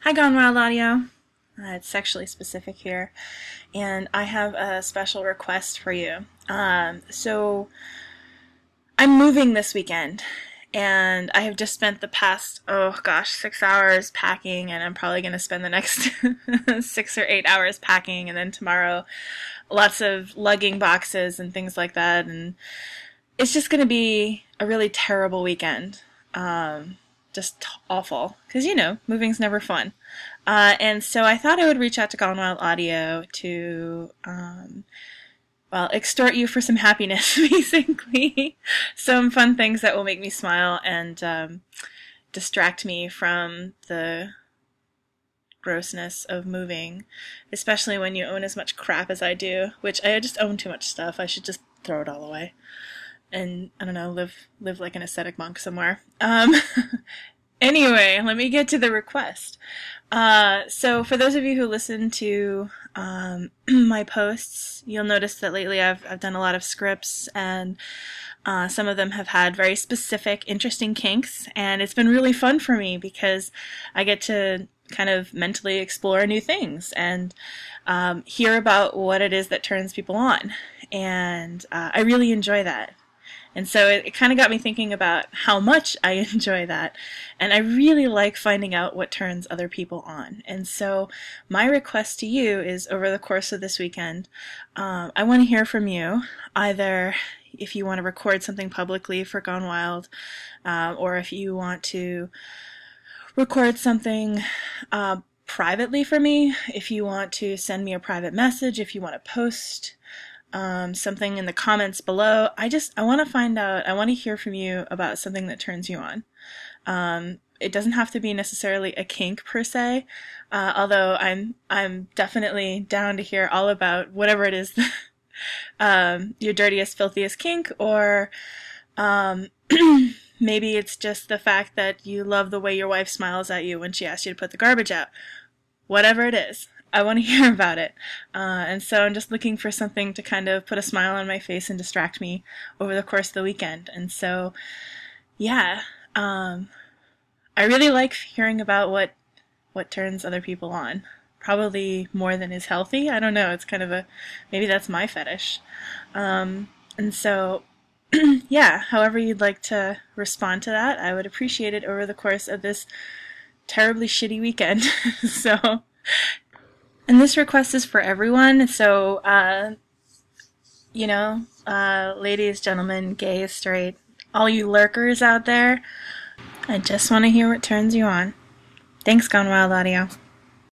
Hi, Gone Wild Audio. It's sexually specific here, and I have a special request for you. So I'm moving this weekend, and I have just spent the past, 6 hours packing, and I'm probably going to spend the next 6 or 8 hours packing, and then tomorrow lots of lugging boxes and things like that, and it's just going to be a really terrible weekend. Just awful, because moving's never fun. And so I thought I would reach out to Gone Wild Audio to, extort you for some happiness, basically. Some fun things that will make me smile and distract me from the grossness of moving, especially when you own as much crap as I do, which I just own too much stuff. I should just throw it all away and, I don't know, live like an ascetic monk somewhere. Anyway, let me get to the request. So for those of you who listen to my posts, you'll notice that lately I've done a lot of scripts, and some of them have had very specific, interesting kinks, and it's been really fun for me because I get to kind of mentally explore new things and hear about what it is that turns people on, and I really enjoy that. And so it kind of got me thinking about how much I enjoy that. And I really like finding out what turns other people on. And so my request to you is, over the course of this weekend, I want to hear from you, either if you want to record something publicly for Gone Wild, or if you want to record something privately for me, if you want to send me a private message, if you want to post something in the comments below. I want to find out, I want to hear from you about something that turns you on. It doesn't have to be necessarily a kink per se, although I'm definitely down to hear all about whatever it is, your dirtiest, filthiest kink, or maybe it's just the fact that you love the way your wife smiles at you when she asks you to put the garbage out. Whatever it is, I want to hear about it. And so I'm just looking for something to kind of put a smile on my face and distract me over the course of the weekend. And so, yeah, I really like hearing about what turns other people on. Probably more than is healthy. I don't know. It's kind of maybe that's my fetish. And so, yeah, however you'd like to respond to that, I would appreciate it over the course of this terribly shitty weekend. So, and this request is for everyone, so, ladies, gentlemen, gay, straight, all you lurkers out there, I just want to hear what turns you on. Thanks, Gone Wild Audio.